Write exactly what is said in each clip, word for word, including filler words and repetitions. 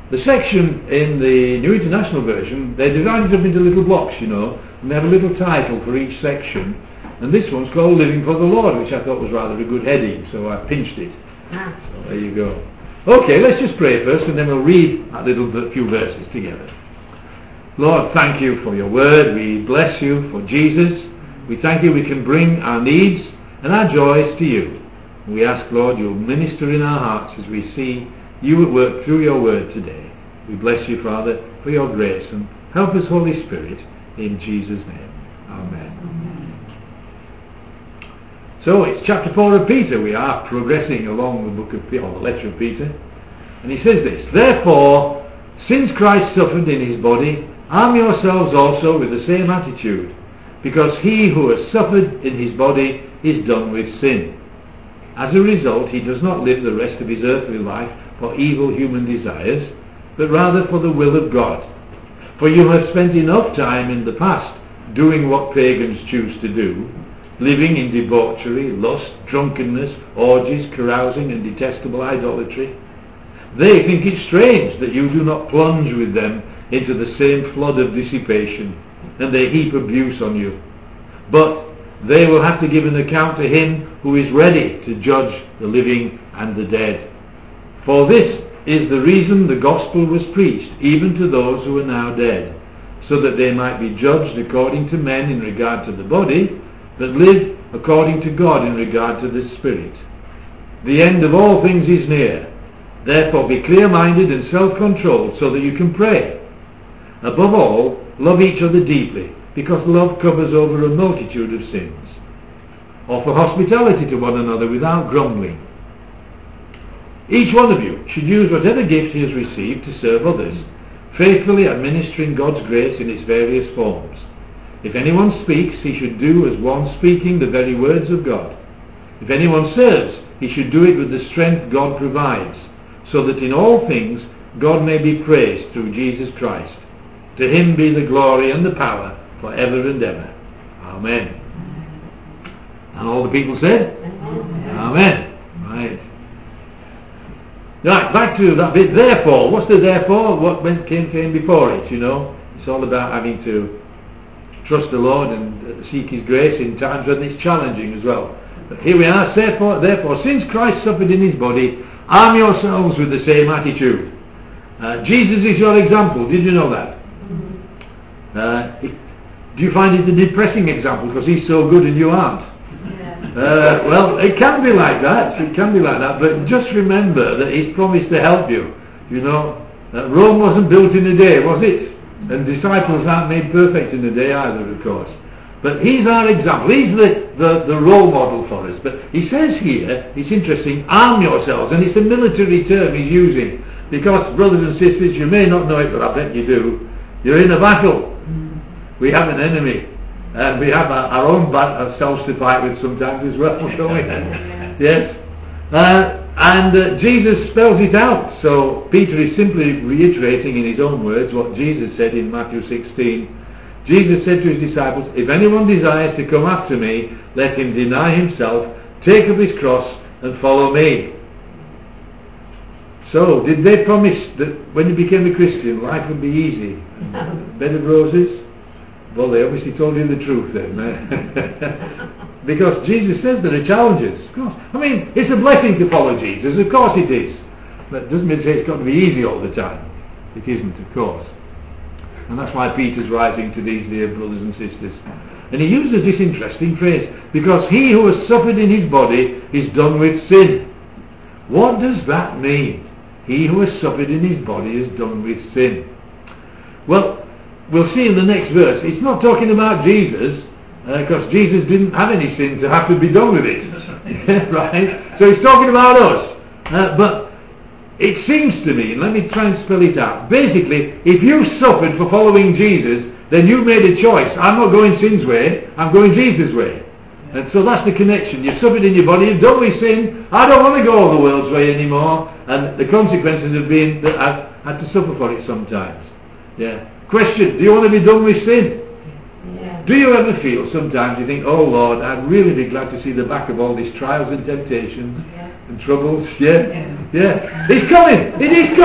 The section in the New International Version, they're divided up into little blocks, you know, and they have a little title for each section. And this one's called Living for the Lord, which I thought was rather a good heading, so I pinched it. Ah. So there you go. Okay, let's just pray first, and then we'll read a little few verses together. Lord, thank you for your word. We bless you for Jesus. We thank you we can bring our needs and our joys to you. We ask, Lord, you'll minister in our hearts as we see you at work through your word today. We bless you, Father, for your grace, and help us, Holy Spirit, in Jesus' name. Amen. So it's chapter four of Peter. We are progressing along the book of Peter, or the letter of Peter. And he says this, therefore, since Christ suffered in his body, arm yourselves also with the same attitude, because he who has suffered in his body is done with sin. As a result, he does not live the rest of his earthly life for evil human desires, but rather for the will of God. For you have spent enough time in the past doing what pagans choose to do, living in debauchery, lust, drunkenness, orgies, carousing, and detestable idolatry. They think it strange that you do not plunge with them into the same flood of dissipation, and they heap abuse on you. But they will have to give an account to him who is ready to judge the living and the dead. For this is the reason the gospel was preached, even to those who are now dead, so that they might be judged according to men in regard to the body, but live according to God in regard to the spirit. The end of all things is near. Therefore be clear-minded and self-controlled, so that you can pray. Above all, love each other deeply, because love covers over a multitude of sins. Offer hospitality to one another without grumbling. Each one of you should use whatever gift he has received to serve others, faithfully administering God's grace in its various forms. If anyone speaks, he should do as one speaking the very words of God. If anyone serves, he should do it with the strength God provides, so that in all things God may be praised through Jesus Christ. To him be the glory and the power forever and ever. Amen. And all the people said? Amen. Amen. Right. Right, back to that bit. Therefore, what's the therefore? What went, came, came before it, you know? It's all about having to trust the Lord and seek his grace in times when it's challenging as well. But here we are. Therefore, therefore, since Christ suffered in his body, arm yourselves with the same attitude. Uh, Jesus is your example. Did you know that? Uh, it, do you find it a depressing example because he's so good and you aren't? Uh, well, it can be like that. It can be like that. But just remember that he's promised to help you. You know, uh, Rome wasn't built in a day, was it? And disciples aren't made perfect in a day either, of course. But he's our example. He's the, the, the role model for us. But he says here, it's interesting, arm yourselves. And it's a military term he's using. Because, brothers and sisters, you may not know it, but I bet you do. You're in a battle. We have an enemy. And we have our, our own bat- ourselves to fight with sometimes as well, don't we? Yes. Uh, and uh, Jesus spells it out. So Peter is simply reiterating in his own words what Jesus said in Matthew sixteen. Jesus said to his disciples, if anyone desires to come after me, let him deny himself, take up his cross and follow me. So, did they promise that when you became a Christian, life would be easy? Bed of roses? Well, they obviously told you the truth then. Eh? Because Jesus says there are challenges, of course. I mean, it's a blessing to follow Jesus, of course it is. But it doesn't mean to say it's got to be easy all the time. It isn't, of course. And that's why Peter's writing to these dear brothers and sisters. And he uses this interesting phrase, because he who has suffered in his body is done with sin. What does that mean? He who has suffered in his body is done with sin. Well, we'll see in the next verse, it's not talking about Jesus, because uh, Jesus didn't have any sin to have to be done with it. Right? So he's talking about us. Uh, but it seems to me, let me try and spell it out. Basically, if you suffered for following Jesus, then you've made a choice. I'm not going sin's way, I'm going Jesus' way. And so that's the connection. You've suffered in your body, you've done with sin. I don't want to go the world's way anymore. And the consequences have been that I've had to suffer for it sometimes. Yeah. Question, do you want to be done with sin? Yeah. Do you ever feel sometimes you think, oh Lord, I'd really be glad to see the back of all these trials and temptations yeah. and troubles? Yeah? yeah? Yeah. It's coming! It is coming!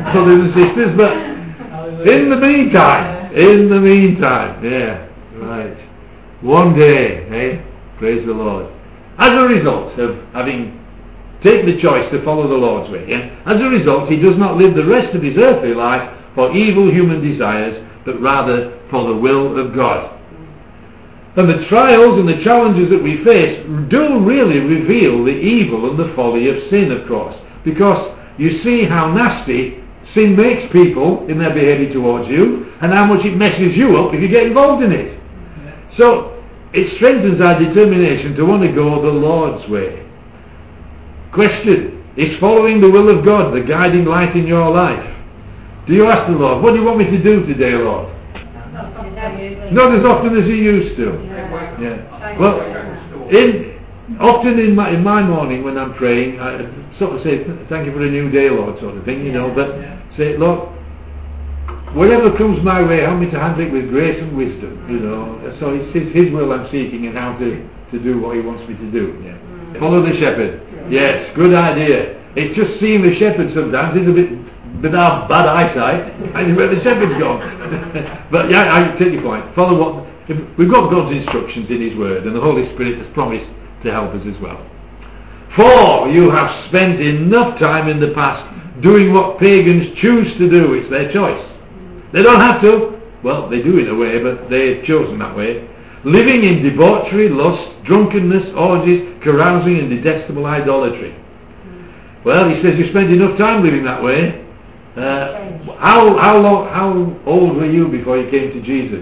brothers and sisters, but in the meantime, in the meantime, yeah, right. One day, eh? Praise the Lord. As a result of having taken the choice to follow the Lord's way, yeah? As a result, he does not live the rest of his earthly life for evil human desires, but rather for the will of God. And the trials and the challenges that we face do really reveal the evil and the folly of sin, of course, because you see how nasty sin makes people in their behaviour towards you, and how much it messes you up if you get involved in it. So it strengthens our determination to want to go the Lord's way. Question: is following the will of God the guiding light in your life? Do you ask the Lord, what do you want me to do today, Lord? Not as often as you used to. Yeah. Well, in often in my in my morning when I'm praying, I sort of say, thank you for a new day, Lord, sort of thing, you know, but say, Lord, whatever comes my way, help me to handle it with grace and wisdom, you know. So it's his, his will I'm seeking, and how to, to do what he wants me to do. Yeah. Mm. Follow the shepherd. Yes, good idea. It's just seeing the shepherd sometimes is a bit without bad eyesight, and where the shepherd's gone. But yeah, I take your point. Follow what if we've got God's instructions in his word, and the Holy Spirit has promised to help us as well. For you have spent enough time in the past doing what pagans choose to do. It's their choice. They don't have to. Well, they do in a way, but they've chosen that way. Living in debauchery, lust, drunkenness, orgies, carousing, and detestable idolatry. Well, he says you spent enough time living that way. Uh, how how long, how old were you before you came to Jesus?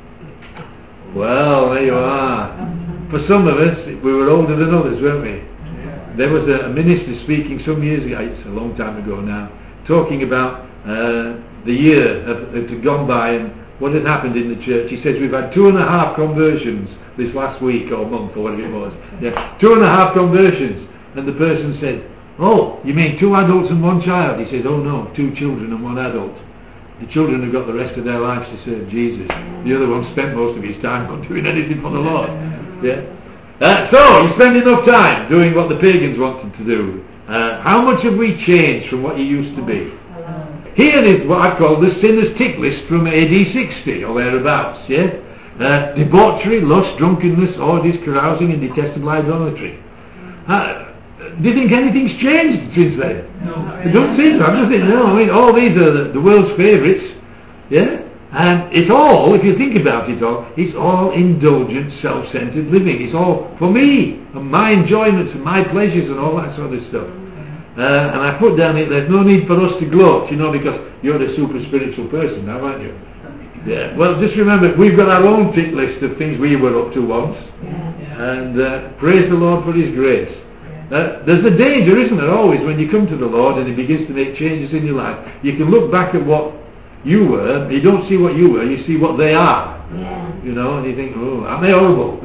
Well, there you are. For some of us, we were older than others, weren't we? There was a minister speaking some years ago, it's a long time ago now, talking about uh, the year that had gone by and what had happened in the church. He says we've had two and a half conversions this last week or month or whatever it was. Yeah, two and a half conversions. And the person said, oh, you mean two adults and one child? He said, oh no, two children and one adult. The children have got the rest of their lives to serve Jesus. The other one spent most of his time not doing anything for the Lord. Yeah. Uh, so, you spend enough time doing what the pagans wanted to do. Uh, how much have we changed from what you used to be? Here is what I call the sinner's tick list from A D sixty or thereabouts. Yeah. Uh, debauchery, lust, drunkenness, orgies, carousing, and detestable idolatry. Uh, Do you think anything's changed since then? No. It doesn't seem so. I just think, no, I mean, all these are the, the world's favourites. Yeah? And it's all, if you think about it all, it's all indulgent, self-centred living. It's all for me, and my enjoyments and my pleasures and all that sort of stuff. Uh, and I put down it, there's no need for us to gloat, you know, because you're a super spiritual person now, aren't you? Yeah. Well, just remember, we've got our own tick list of things we were up to once. And uh, praise the Lord for his grace. Uh, there's a danger, isn't there, always, when you come to the Lord and he begins to make changes in your life. You can look back at what you were, you don't see what you were, you see what they are. Yeah. You know, and you think, oh, aren't they horrible?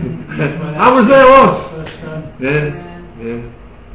I was there once. Yeah, yeah.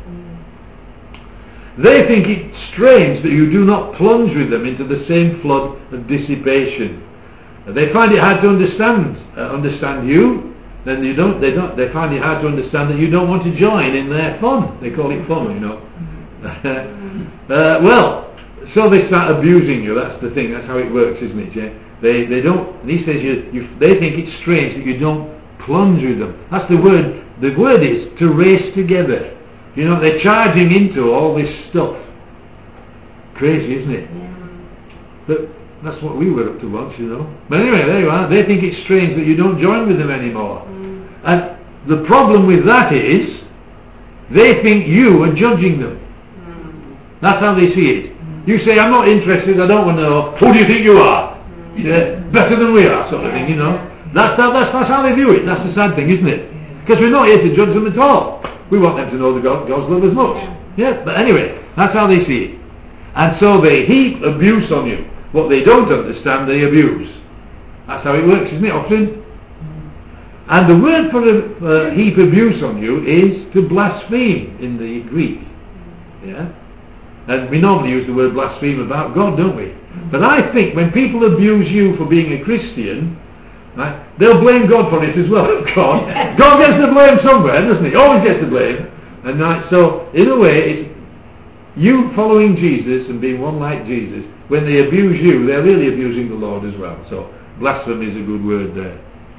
They think it strange that you do not plunge with them into the same flood of dissipation. They find it hard to understand, uh, understand you. Then you don't, they don't, they find it hard to understand that you don't want to join in their fun. They call it fun, you know. uh, well, so they start abusing you. That's the thing. That's how it works, isn't it? Yeah? They, they don't. And he says you, you. They think it's strange that you don't plunge with them. That's the word. The word is to race together. You know, they're charging into all this stuff. Crazy, isn't it? Yeah. But that's what we were up to once, you know. But anyway, there you are. They think it's strange that you don't join with them anymore. Mm. And the problem with that is, they think you are judging them. Mm. That's how they see it. Mm. You say, I'm not interested, I don't want to know. Who do you think you are? Mm. Yeah, better than we are, sort of thing, you know. That's how, that's, that's how they view it. That's the sad thing, isn't it? Because we're not here to judge them at all. We want them to know the God, God's love as much. Yeah, but anyway, that's how they see it. And so they heap abuse on you. What they don't understand, they abuse. That's how it works, isn't it, often? And the word for a uh, heap abuse on you is to blaspheme in the Greek. Yeah? And we normally use the word blaspheme about God, don't we? But I think when people abuse you for being a Christian, right, they'll blame God for it as well, of course. God gets the blame somewhere, doesn't he? Always gets the blame. And right, so, in a way, it's, you following Jesus and being one like Jesus, when they abuse you, they're really abusing the Lord as well. So blasphemy is a good word there.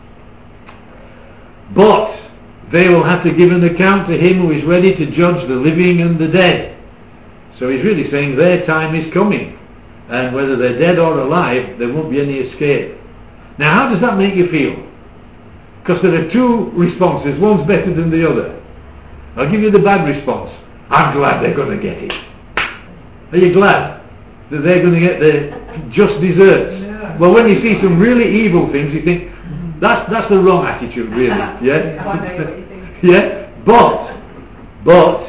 But they will have to give an account to him who is ready to judge the living and the dead. So he's really saying their time is coming, and whether they're dead or alive, there won't be any escape. Now how does that make you feel? Because there are two responses, one's better than the other. I'll give you the bad response. I'm glad they're going to get it. Are you glad that they're going to get their just desserts? Yeah. Well, when you see some really evil things, you think, that's that's the wrong attitude, really. Yeah? Yeah? But, but,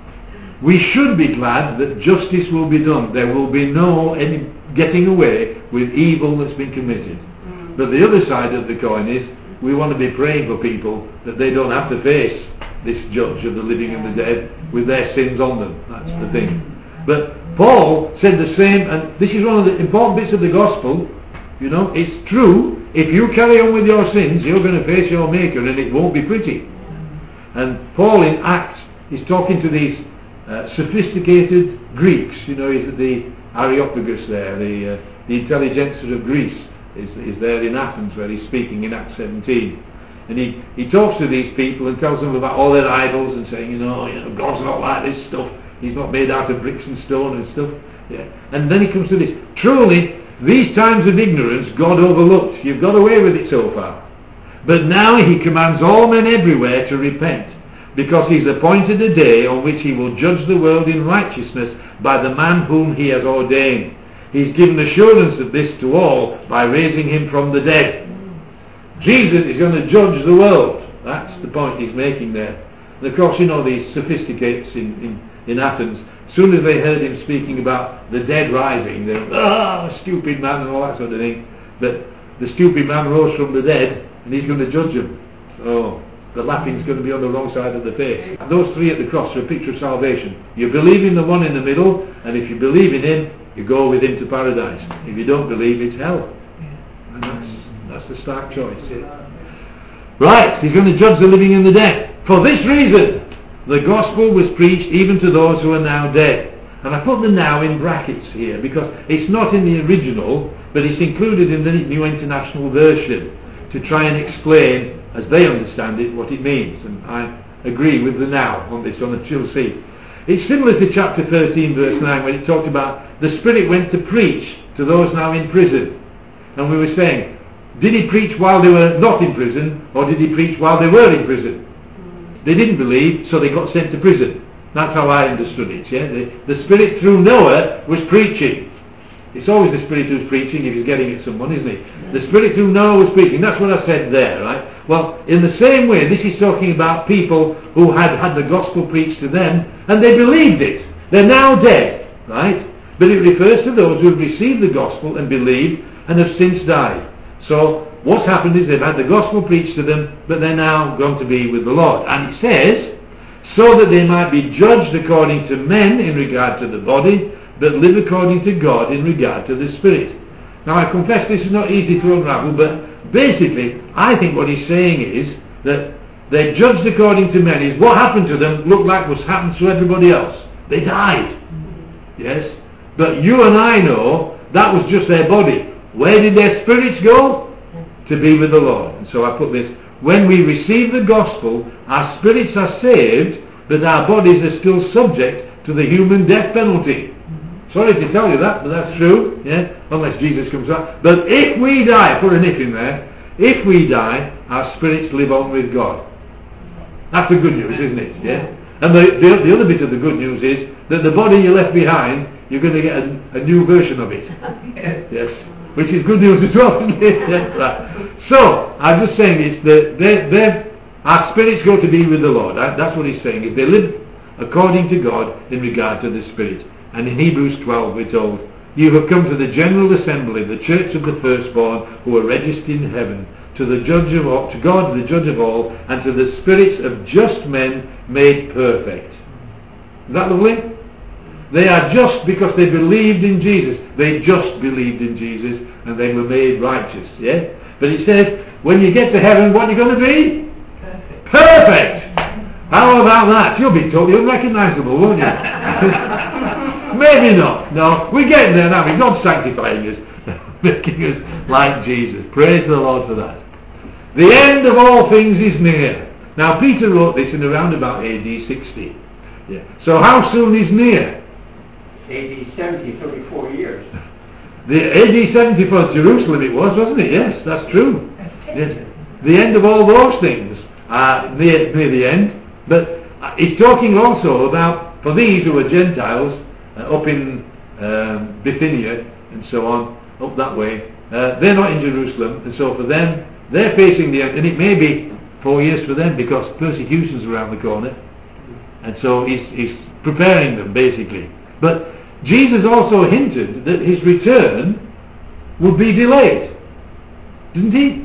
we should be glad that justice will be done. There will be no any getting away with evil that's been committed. Mm. But the other side of the coin is, we want to be praying for people that they don't have to face this judge of the living and the dead with their sins on them. That's yeah. the thing. But Paul said the same, and this is one of the important bits of the gospel. You know, it's true, if you carry on with your sins, you're going to face your Maker, and it won't be pretty. And Paul in Acts is talking to these uh, sophisticated Greeks. You know, he's the Areopagus there, the, uh, the intelligentsia of Greece is, is there in Athens, where he's speaking in Acts seventeen. And he, he talks to these people and tells them about all their idols and saying, you know, you know, God's not like this stuff. He's not made out of bricks and stone and stuff. Yeah. And then he comes to this. Truly, these times of ignorance God overlooked. You've got away with it so far. But now he commands all men everywhere to repent, because he's appointed a day on which he will judge the world in righteousness by the man whom he has ordained. He's given assurance of this to all by raising him from the dead. Jesus is going to judge the world. That's the point he's making there. And of course, you know, these sophisticates in, in, in Athens, as soon as they heard him speaking about the dead rising, they were, ah, stupid man, and all that sort of thing. But the stupid man rose from the dead, and he's going to judge them. Oh, the laughing's going to be on the wrong side of the face. Those three at the cross are a picture of salvation. You believe in the one in the middle, and if you believe in him, you go with him to paradise. If you don't believe, it's hell. And that's, that's the stark choice. Yeah. Right, he's going to judge the living and the dead. For this reason, the gospel was preached even to those who are now dead. And I put the now in brackets here, because it's not in the original, but it's included in the New International Version to try and explain, as they understand it, what it means. And I agree with the now on this one, that you'll see. It's similar to chapter thirteen, verse nine, when it talked about the Spirit went to preach to those now in prison. And we were saying, did he preach while they were not in prison, or did he preach while they were in prison? They didn't believe, so they got sent to prison. That's how I understood it. Yeah, the, the Spirit through Noah was preaching. It's always the Spirit who's preaching if he's getting it someone, isn't it? The Spirit through Noah was preaching. That's what I said there, right? Well, in the same way, this is talking about people who had had the gospel preached to them, and they believed it. They're now dead, right? But it refers to those who have received the gospel and believed and have since died. So what's happened is they've had the gospel preached to them, but they're now gone to be with the Lord. And it says, so that they might be judged according to men in regard to the body, but live according to God in regard to the Spirit. Now I confess this is not easy to unravel, but basically I think what he's saying is that they're judged according to men. Is what happened to them looked like was happened to everybody else. They died. Yes? But you and I know that was just their body. Where did their spirits go? To be with the Lord. And so I put this, when we receive the gospel, our spirits are saved, but our bodies are still subject to the human death penalty. Mm-hmm. Sorry to tell you that, but that's true, yeah, unless Jesus comes back. But if we die, put an if in there, if we die, our spirits live on with God. That's the good news, isn't it? Yeah. And the, the, the other bit of the good news is that the body you left behind, you're going to get a, a new version of it. Yes. Which is good news as well, isn't it? Yeah, right. So, I'm just saying it's that they're, they're, our spirits go to be with the Lord. That's what he's saying, is they live according to God in regard to the Spirit. And in Hebrews twelve we're told, you have come to the general assembly, the church of the firstborn, who are registered in heaven, to the judge of all, to God the judge of all, and to the spirits of just men made perfect. Is that lovely? They are just because they believed in Jesus. They just believed in Jesus and they were made righteous. Yeah? But it says, when you get to heaven, what are you going to be? Perfect. Perfect. How about that? You'll be totally unrecognisable, won't you? Maybe not. No, we're getting there now. We're not sanctifying us, making us like Jesus. Praise the Lord for that. The end of all things is near. Now, Peter wrote this in around about A D sixty. Yeah. So how soon is near? A D seventy, thirty-four years. The A D seventy for Jerusalem it was, wasn't it? Yes, that's true. Yes. The end of all those things are near, near the end. But he's talking also about, for these who are Gentiles, uh, up in um, Bithynia and so on, up that way, uh, they're not in Jerusalem, and so for them, they're facing the end, and it may be four years for them because persecution's around the corner, and so he's, he's preparing them basically. But Jesus also hinted that his return would be delayed, didn't he?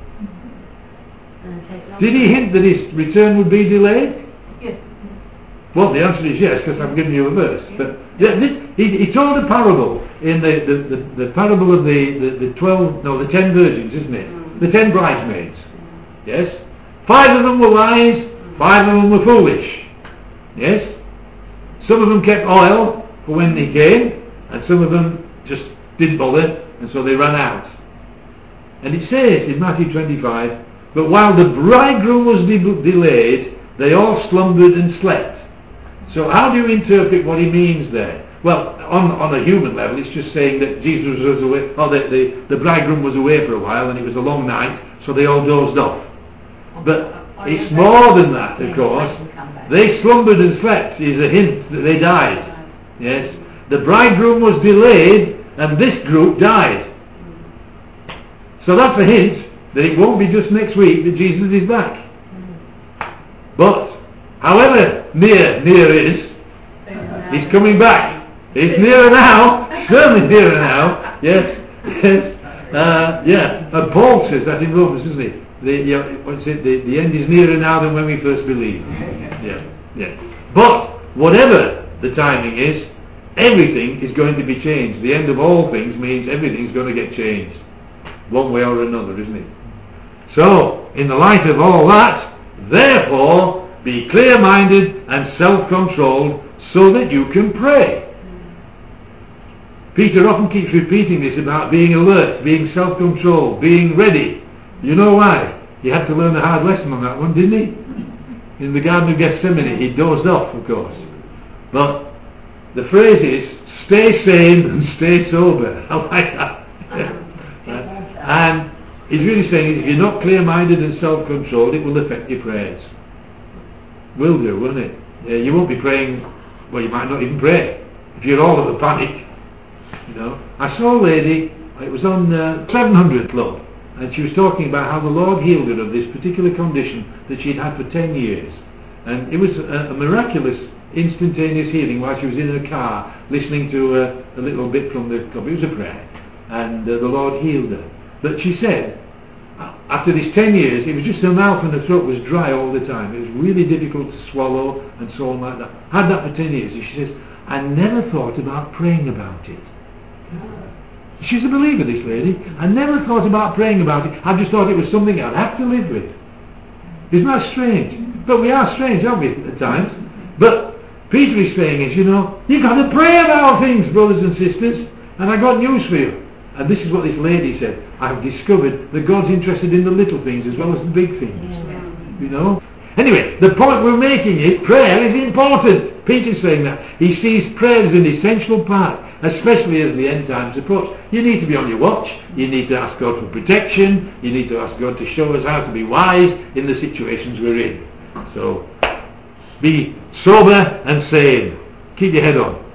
Did he hint that his return would be delayed? Yes. Well, the answer is yes, because I've given you a verse. But yeah, this, he, he told a parable in the, the, the, the parable of the, the, the twelve, no, the ten virgins, isn't it? Mm. The ten bridesmaids. Yes? Five of them were wise, five of them were foolish. Yes? Some of them kept oil for when he came, and some of them just didn't bother, and so they ran out. And it says in Matthew twenty-five, but while the bridegroom was de- delayed, they all slumbered and slept. So how do you interpret what he means there? Well, on, on a human level, it's just saying that Jesus was away, or the, the, the bridegroom was away for a while, and it was a long night, so they all dozed off. But it's more than that, of course. They slumbered and slept is a hint that they died. Yes. The bridegroom was delayed, and this group died. So that's a hint that it won't be just next week that Jesus is back. But, however near near is, he's coming back. It's nearer now, certainly nearer now. Yes, yes, uh, yeah. And Paul says that in Romans, doesn't he? The, you know, what's it? The, the end is nearer now than when we first believed. Yeah, yeah. But whatever the timing is, everything is going to be changed. The end of all things means everything's going to get changed, one way or another, isn't it? So, in the light of all that, therefore, be clear-minded and self-controlled so that you can pray. Peter often keeps repeating this about being alert, being self-controlled, being ready. You know why? He had to learn a hard lesson on that one, didn't he? In the Garden of Gethsemane, he dozed off, of course. But the phrase is, stay sane and stay sober. I like that. And he's really saying, if you're not clear-minded and self-controlled, it will affect your prayers. Will do, won't it? Yeah, you won't be praying, well, you might not even pray, if you're all of a panic. You know, I saw a lady, it was on uh, seven hundred Club, and she was talking about how the Lord healed her of this particular condition that she'd had for ten years. And it was a, a miraculous, instantaneous healing while she was in her car, listening to a, a little bit from the club. It was a prayer, and uh, the Lord healed her. But she said, after these ten years, it was just her mouth and her throat was dry all the time. It was really difficult to swallow and so on like that. Had that for ten years. And she says, I never thought about praying about it. She's a believer, this lady. I never thought about praying about it. I just thought it was something I'd have to live with. Isn't that strange? But we are strange, aren't we, at times? But Peter is saying is, you know, you've got to pray about things, brothers and sisters. And I got news for you. And this is what this lady said. I've discovered that God's interested in the little things as well as the big things. Yeah. You know? Anyway, the point we're making is prayer is important. Peter's saying that. He sees prayer as an essential part, especially as the end times approach. You need to be on your watch. You need to ask God for protection. You need to ask God to show us how to be wise in the situations we're in. So, be sober and sane. Keep your head on.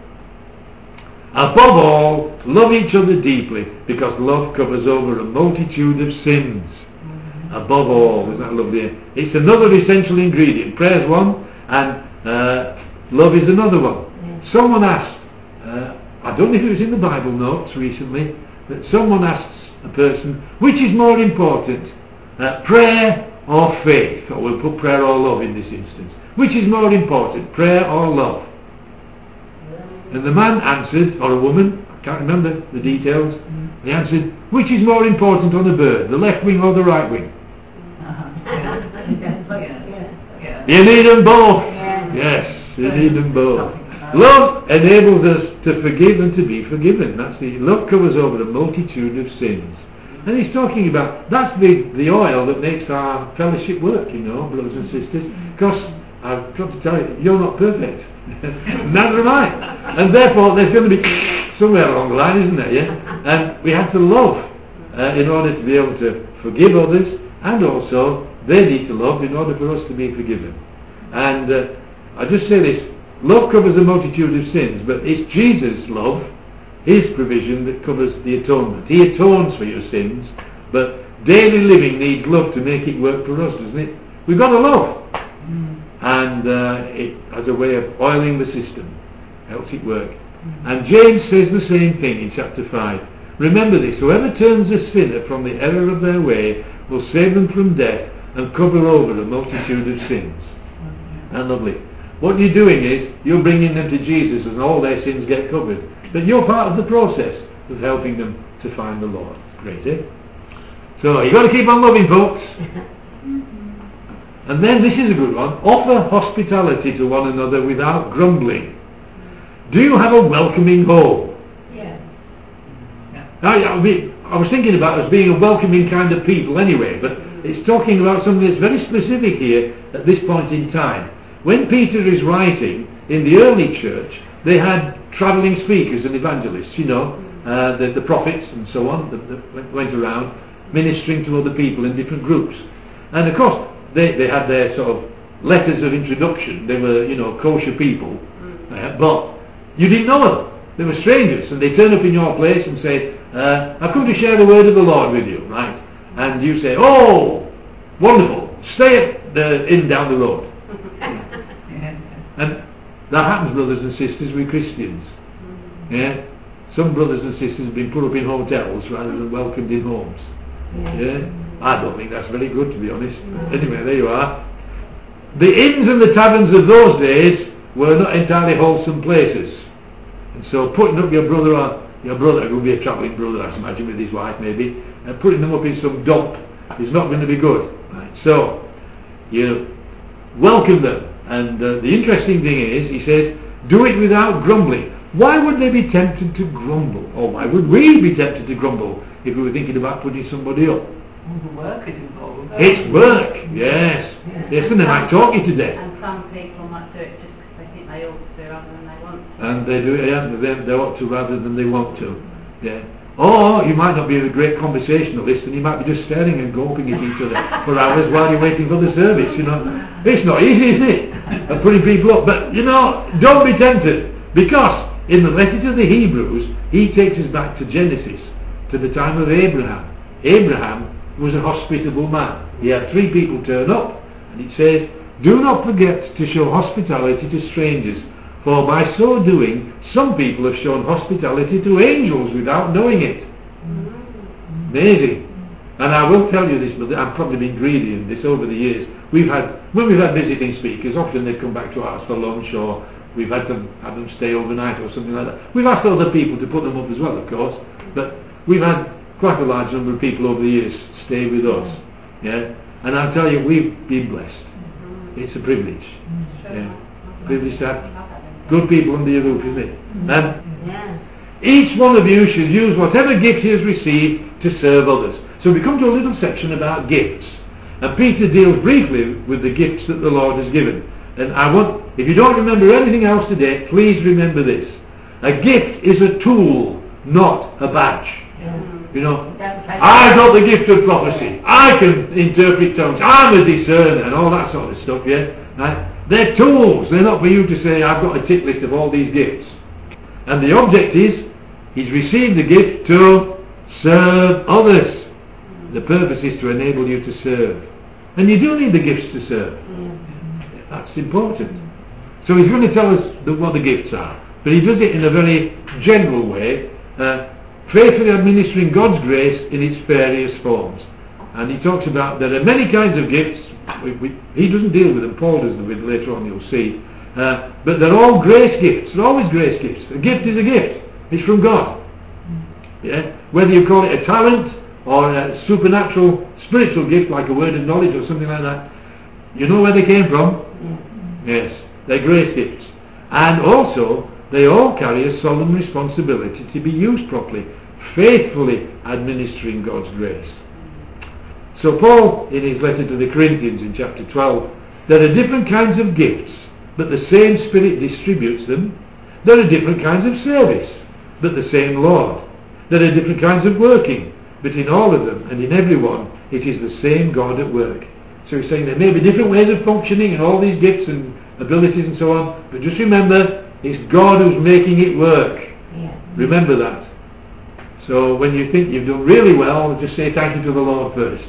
Above all, love each other deeply, because love covers over a multitude of sins. Mm-hmm. Above all, isn't that lovely? It's another essential ingredient. Prayer is one, and uh, love is another one. Mm-hmm. Someone asked, uh, I don't know if it was in the Bible notes recently, but someone asks a person, which is more important, uh, prayer or faith? Or we'll put prayer or love in this instance. Which is more important, prayer or love? And the man answered, or a woman, I can't remember the details, mm. he answered, which is more important on a bird, the left wing or the right wing? Uh-huh. Yeah. You need them both. Yeah. Yes, you need them both. Love enables us to forgive and to be forgiven. That's the love covers over a multitude of sins. And he's talking about, that's the, the oil that makes our fellowship work, you know, brothers and sisters. Because I've got to tell you, you're not perfect. Neither am I. And therefore there's going to be somewhere along the line, isn't there? Yeah? And we have to love uh, in order to be able to forgive others, and also they need to love in order for us to be forgiven. And uh, I just say this, love covers a multitude of sins, but it's Jesus' love, his provision, that covers the atonement. He atones for your sins, but daily living needs love to make it work for us, doesn't it? We've got to love. Mm. And uh, it has a way of oiling the system, helps it work. Mm. And James says the same thing in chapter five. Remember this, whoever turns a sinner from the error of their way will save them from death and cover over a multitude of sins. Mm. And lovely. What you're doing is, you're bringing them to Jesus and all their sins get covered. But you're part of the process of helping them to find the Lord. Great, eh? So, you've got to keep on loving, folks. And then, this is a good one. Offer hospitality to one another without grumbling. Do you have a welcoming home? Yeah. Now, I, mean, I was thinking about us being a welcoming kind of people anyway, but it's talking about something that's very specific here at this point in time. When Peter is writing, in the early church, they had travelling speakers and evangelists, you know, uh, the, the prophets and so on, that, that went around ministering to other people in different groups. And of course, they, they had their sort of letters of introduction. They were, you know, kosher people. Uh, but you didn't know them. They were strangers, and they turn up in your place and say, uh, I've come to share the word of the Lord with you, right? And you say, oh, wonderful, stay at the inn down the road. And that happens, brothers and sisters, with Christians. Yeah, some brothers and sisters have been put up in hotels rather than welcomed in homes. Yeah, I don't think that's very good, to be honest. Anyway, there you are. The inns and the taverns of those days were not entirely wholesome places, and so putting up your brother or your brother, who would be a travelling brother, I imagine, with his wife maybe, and putting them up in some dump is not going to be good. Right? So you welcome them. And uh, the interesting thing is, he says, do it without grumbling. Why would they be tempted to grumble? Or why would we be tempted to grumble if we were thinking about putting somebody up? All the work is involved. It's work, yes. Yeah. Yes, and they might talk you to death. And some people might do it just because they think they ought to rather than they want to. And they do it, yeah, they, they ought to rather than they want to. Yeah. Or you might not be a great conversationalist and you might be just staring and gulping at each other for hours while you're waiting for the service, you know. It's not easy, is it? And putting people up. But, you know, don't be tempted. Because in the letter to the Hebrews, he takes us back to Genesis, to the time of Abraham. Abraham was a hospitable man. He had three people turn up. And it says, do not forget to show hospitality to strangers. For by so doing, some people have shown hospitality to angels without knowing it. Amazing. And I will tell you this, but I've probably been greedy in this over the years. We've had, when we've had visiting speakers, often they come back to ours for lunch, or we've had them have them stay overnight or something like that. We've asked other people to put them up as well, of course, but we've had quite a large number of people over the years stay with us. Yeah, and I'll tell you, we've been blessed. It's a privilege. Yeah, privilege to have good people under your roof, isn't it? And Yeah. each one of you should use whatever gift he has received to serve others. So we come to a little section about gifts. And Peter deals briefly with the gifts that the Lord has given. And I want, if you don't remember anything else today, please remember this. A gift is a tool, not a badge. Yeah. You know, I got the gift of prophecy. I can interpret tongues. I'm a discerner and all that sort of stuff, yeah? Right? They're tools. They're not for you to say, I've got a tick list of all these gifts. And the object is, he's received the gift to serve others. The purpose is to enable you to serve. And you do need the gifts to serve. Yeah. That's important. So he's going to tell us the, what the gifts are. But he does it in a very general way, uh, faithfully administering God's grace in its various forms. And he talks about there are many kinds of gifts. We, we, he doesn't deal with them, Paul does them with later on, you'll see. Uh, but they're all grace gifts. They're always grace gifts. A gift is a gift. It's from God. Yeah? Whether you call it a talent or a supernatural spiritual gift like a word of knowledge or something like that, You know where they came from? Yes, they're grace gifts. And also, they all carry a solemn responsibility to be used properly, faithfully administering God's grace. So Paul, in his letter to the Corinthians in chapter twelve, there are different kinds of gifts, but the same Spirit distributes them. There are different kinds of service, but the same Lord. There are different kinds of working, but in all of them and in every one, it is the same God at work. So he's saying there may be different ways of functioning and all these gifts and abilities and so on, but just remember, it's God who's making it work. Yeah. Remember that. So when you think you've done really well, just say thank you to the Lord first.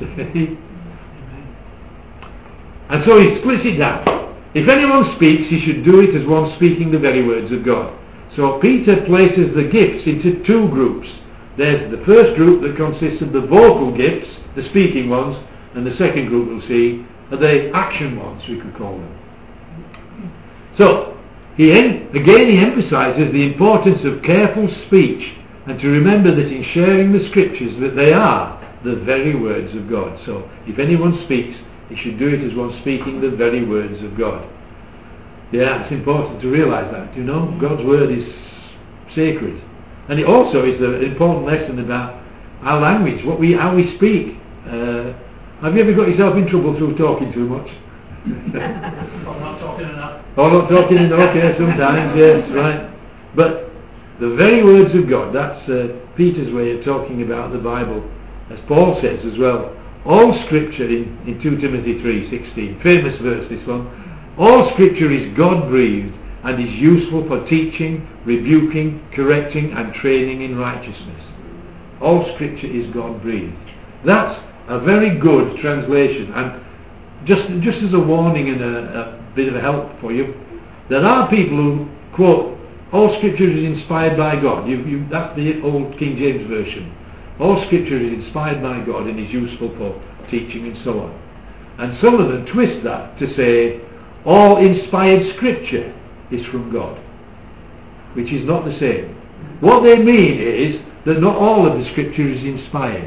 And so he splits it down. If anyone speaks, he should do it as one speaking the very words of God. So Peter places the gifts into two groups. There's the first group that consists of the vocal gifts, the speaking ones, and the second group we'll see are the action ones, we could call them. So, he en- again he emphasizes the importance of careful speech and to remember that in sharing the scriptures that they are the very words of God. So, if anyone speaks, he should do it as one speaking the very words of God. Yeah, it's important to realize that, you know, God's word is sacred. And it also is an important lesson about our language, what we, how we speak. Uh, have you ever got yourself in trouble through talking too much? Or not talking enough. Or not talking enough, yes, sometimes, yes, right. But the very words of God, that's uh, Peter's way of talking about the Bible, as Paul says as well. All scripture in, in two Timothy three sixteen, famous verse this one, all scripture is God-breathed and is useful for teaching, rebuking, correcting and training in righteousness. All scripture is God-breathed. That's a very good translation, and just just as a warning and a, a bit of a help for you, there are people who quote, all scripture is inspired by God. You, you, that's the old King James Version. All scripture is inspired by God and is useful for teaching and so on. And some of them twist that to say, all inspired scripture is from God, which is not the same. What they mean is that not all of the scripture is inspired.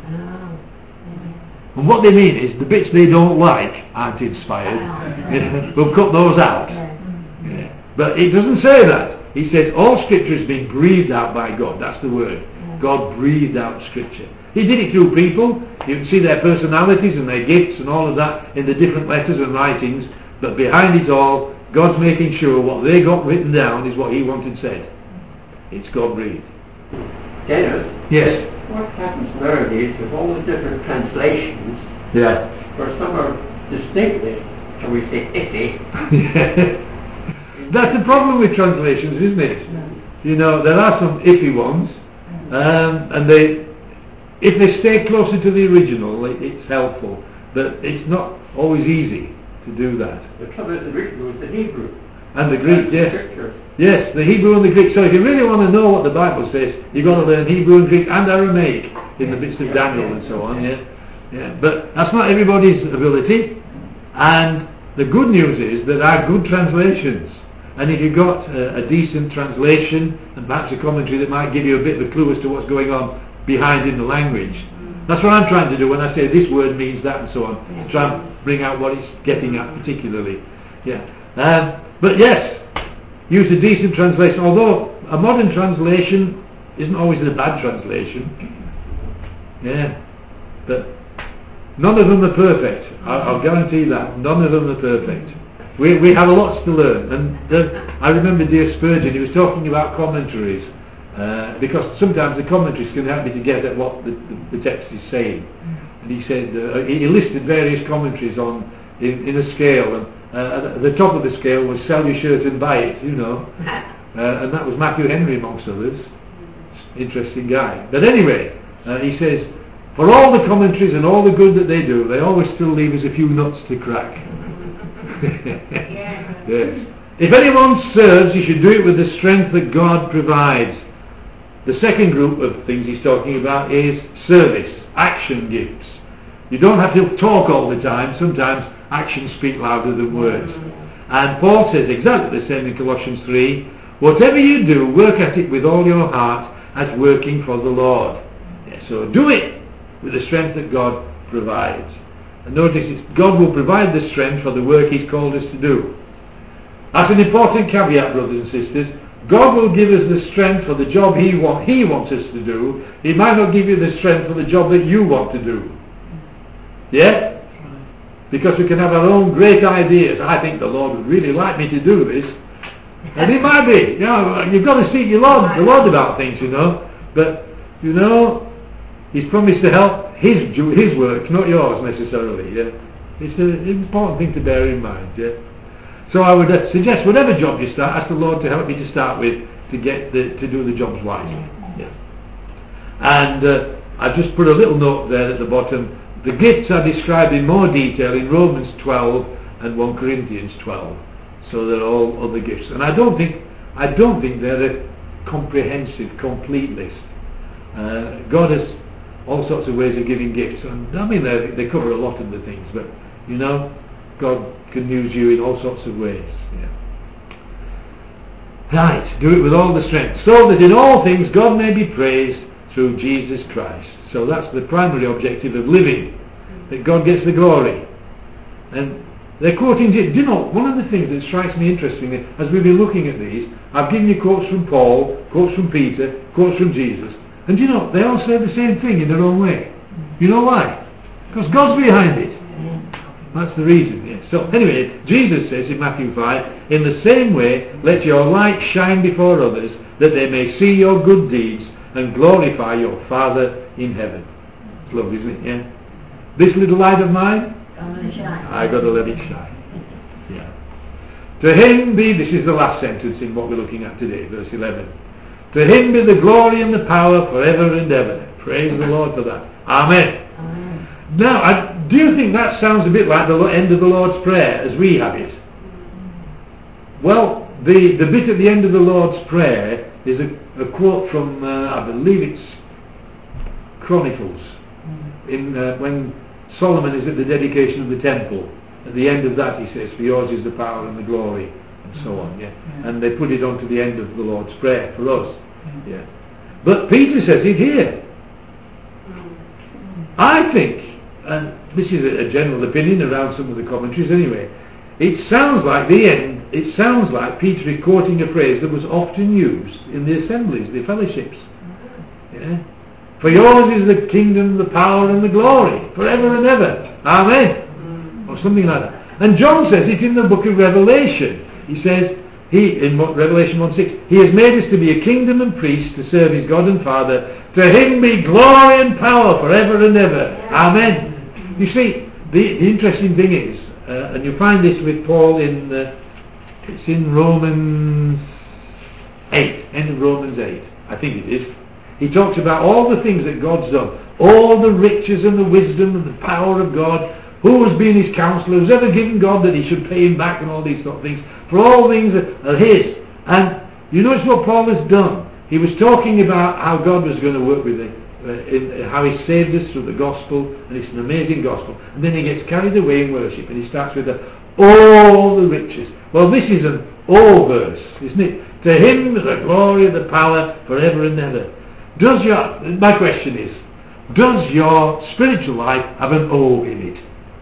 And what they mean is the bits they don't like aren't inspired. We'll cut those out. Yeah. But it doesn't say that. He says all scripture has been breathed out by God. That's the word. God breathed out scripture. He did it through people. You can see their personalities and their gifts and all of that in the different letters and writings. But behind it all, God's making sure what they got written down is what he wanted said. It's God breathed. Dennis? Yes. What happens nowadays with all the different translations, Yeah. where some are distinctly, shall we say, iffy? That's the problem with translations, isn't it? You know, there are some iffy ones, um, and they, if they stay closer to the original, it, it's helpful, but it's not always easy to do that. The trouble is the original is the Hebrew. And the Greek, That's yes. the scripture. Yes, the Hebrew and the Greek. So if you really want to know what the Bible says, you've got to learn Hebrew and Greek and Aramaic in the bits of Daniel and so on, yeah. Yeah. But that's not everybody's ability. And the good news is there are good translations. And if you've got a, a decent translation and perhaps a commentary that might give you a bit of a clue as to what's going on behind in the language, that's what I'm trying to do when I say this word means that and so on. Yeah. Try and bring out what it's getting at particularly. Yeah. Um, but yes, use a decent translation, although a modern translation isn't always a bad translation. Yeah. But none of them are perfect. I'll, I'll guarantee that. None of them are perfect. We we have a lot to learn. And the, I remember dear Spurgeon, he was talking about commentaries. Uh, because sometimes the commentaries can help me to get at what the, the, the text is saying. And he said, uh, he, he listed various commentaries on in, in a scale, and uh, at the top of the scale was sell your shirt and buy it, you know. Uh, and that was Matthew Henry amongst others. Interesting guy. But anyway, uh, he says, for all the commentaries and all the good that they do, they always still leave us a few nuts to crack. Yes. If anyone serves, he should do it with the strength that God provides. The second group of things he's talking about is service, action gifts. You don't have to talk all the time. Sometimes actions speak louder than words. And Paul says exactly the same in Colossians three, whatever you do, work at it with all your heart as working for the Lord. Yeah, so do it with the strength that God provides. And notice it's God will provide the strength for the work He's called us to do. That's an important caveat, brothers and sisters. God will give us the strength for the job He, want, he wants us to do. He might not give you the strength for the job that you want to do. Yeah? Because we can have our own great ideas. I think the Lord would really like me to do this. And it might be. You know, you've got to seek your Lord, the Lord about things, you know. But, you know, He's promised to help His His work, not yours necessarily. Yeah? It's an important thing to bear in mind. Yeah? So I would uh, suggest whatever job you start, ask the Lord to help me to start with to get the, to do the jobs wisely. Yeah. And uh, I've just put a little note there at the bottom. The gifts are described in more detail in Romans twelve and First Corinthians twelve. So they're all other gifts. And I don't think I don't think they're a comprehensive, complete list. Uh, God has all sorts of ways of giving gifts. And I mean, they, they cover a lot of the things. But, you know, God can use you in all sorts of ways. Yeah. Right, do it with all the strength, so that in all things God may be praised through Jesus Christ. So that's the primary objective of living, that God gets the glory. And they're quoting, do you know, one of the things that strikes me interestingly, as we've been looking at these, I've given you quotes from Paul, quotes from Peter, quotes from Jesus, and you know, they all say the same thing in their own way. You know why? Because God's behind it. That's the reason. Yeah. So anyway, Jesus says in Matthew five, in the same way, let your light shine before others, that they may see your good deeds and glorify your Father in heaven. It's lovely, isn't it? Yeah. This little light of mine, I got to let it shine. Yeah. To Him be, this is the last sentence in what we're looking at today, verse eleven. To Him be the glory and the power forever and ever. Praise the Lord for that. Amen. Amen. Now, I, do you think that sounds a bit like the end of the Lord's Prayer as we have it? Well, the, the bit at the end of the Lord's Prayer is a, a quote from, uh, I believe it's Chronicles, in uh, when Solomon is at the dedication of the temple. At the end of that he says, for yours is the power and the glory, and so on. Yeah? Yeah. And they put it on to the end of the Lord's Prayer for us. Yeah. But Peter says it here. I think, and this is a, a general opinion around some of the commentaries anyway, it sounds like the end, it sounds like Peter is quoting a phrase that was often used in the assemblies, the fellowships. Yeah? For yours is the kingdom, the power and the glory, forever and ever. Amen. Or something like that. And John says it in the book of Revelation. He says, he in Revelation one six, He has made us to be a kingdom and priests to serve His God and Father. To Him be glory and power forever and ever. Amen. You see, the, the interesting thing is, uh, and you find this with Paul in, uh, it's in Romans eight, end of Romans eight, I think it is. He talks about all the things that God's done, all the riches and the wisdom and the power of God, who has been His counselor, who's ever given God that He should pay Him back and all these sort of things, for all things are His. And you notice what Paul has done. He was talking about how God was going to work with it, uh, in, uh, how He saved us through the gospel, and it's an amazing gospel. And then he gets carried away in worship, and he starts with the, all the riches. Well, this is an all verse, isn't it? To Him the glory, the power, forever and ever. Does your, my question is, does your spiritual life have an O in it?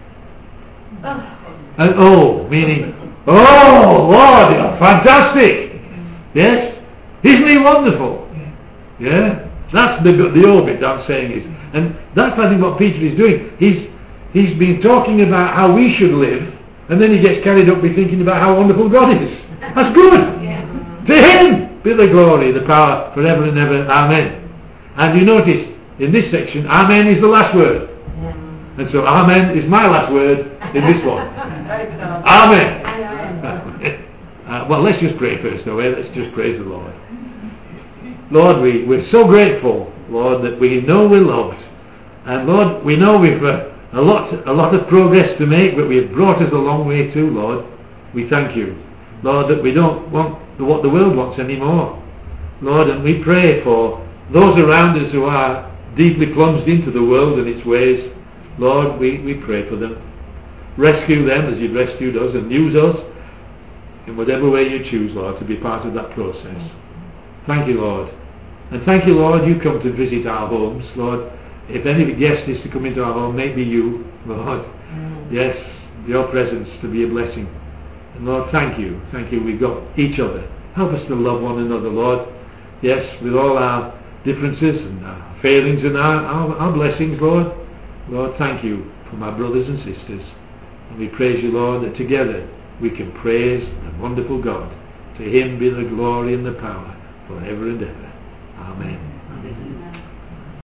An O, meaning, oh Lord, you're fantastic. Yes? Isn't He wonderful? Yeah? That's the, the O bit I'm saying is. And that's I think what Peter is doing. He's he's been talking about how we should live, and then he gets carried up with thinking about how wonderful God is. That's good. Yeah. To Him be the glory, the power, forever and ever. Amen. And you notice, in this section, Amen is the last word. Yeah. And so Amen is my last word in this one. Amen. uh, well, let's just pray first, though. Let's just praise the Lord. Lord, we, we're so grateful, Lord, that we know we're loved. And Lord, we know we've uh, a lot a lot of progress to make, but you've brought us a long way too, Lord. We thank you, Lord, that we don't want what the world wants anymore. Lord, and we pray for those around us who are deeply plunged into the world and its ways. Lord, we, we pray for them. Rescue them as you've rescued us, and use us in whatever way you choose, Lord, to be part of that process. Thank you, Lord. And thank you, Lord, you come to visit our homes, Lord. If any guest is to come into our home, make me you, Lord. Mm. Yes, your presence to be a blessing. And Lord, thank you. Thank you we've got each other. Help us to love one another, Lord. Yes, with all our differences and our failings and our, our, our blessings, Lord. Lord, thank you for my brothers and sisters. And we praise you, Lord, that together we can praise the wonderful God. To him be the glory and the power forever and ever. Amen.